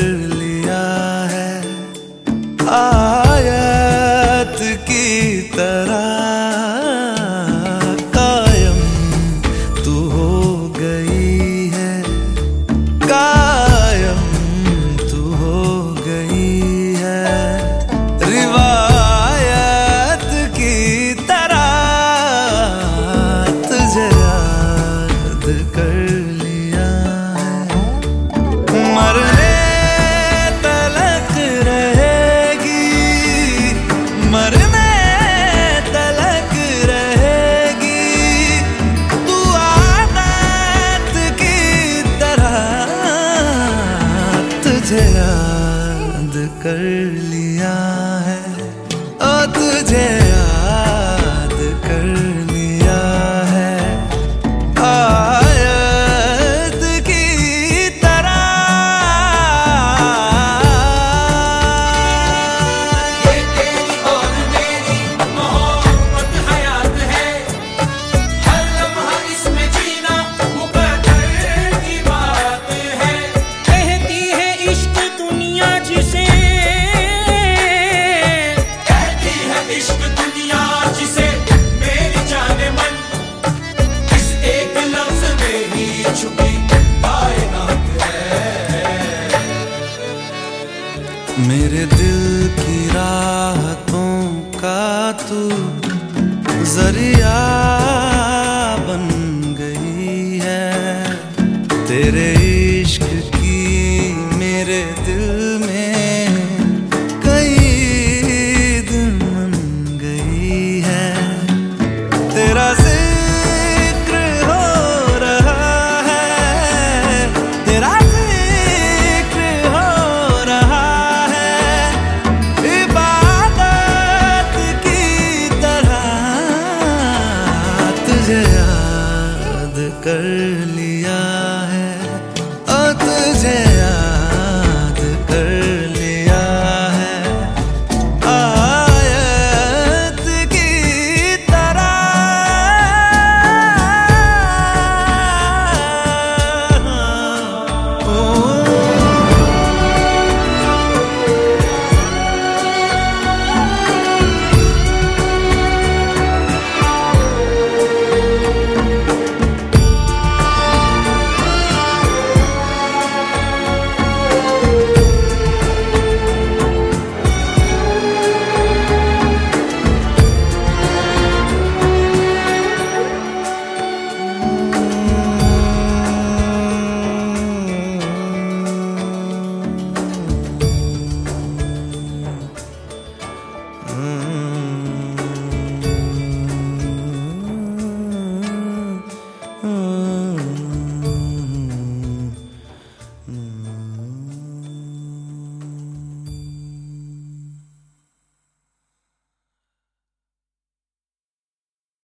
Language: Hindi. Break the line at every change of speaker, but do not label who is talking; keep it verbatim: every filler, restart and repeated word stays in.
लिया है। आयत की तरह कायम तू हो गई है, कायम तू हो गई है। रिवायत की तरह तुझे याद कर लिया है। मरने तलक रहेगी, मरने तलक रहेगी तू आदत की तरह। तुझे याद कर लिया है, ओ तुझे याद कर लिया है। आयत की तरह।
ये तेरी और मेरी मोहब्बत हयात है, हर लम्हा इसमें जीना मुकद्दर की बात है। कहती है इश्क दुनिया जिसे, कहती है इश्क दुनिया जिसे मेरी जाने मन, इस एक लफ्ज में ही छुपी कायनात है।
मेरे दिल की राहतों का तू जरिया बन गई है। तेरे इश्क की मेरे दिल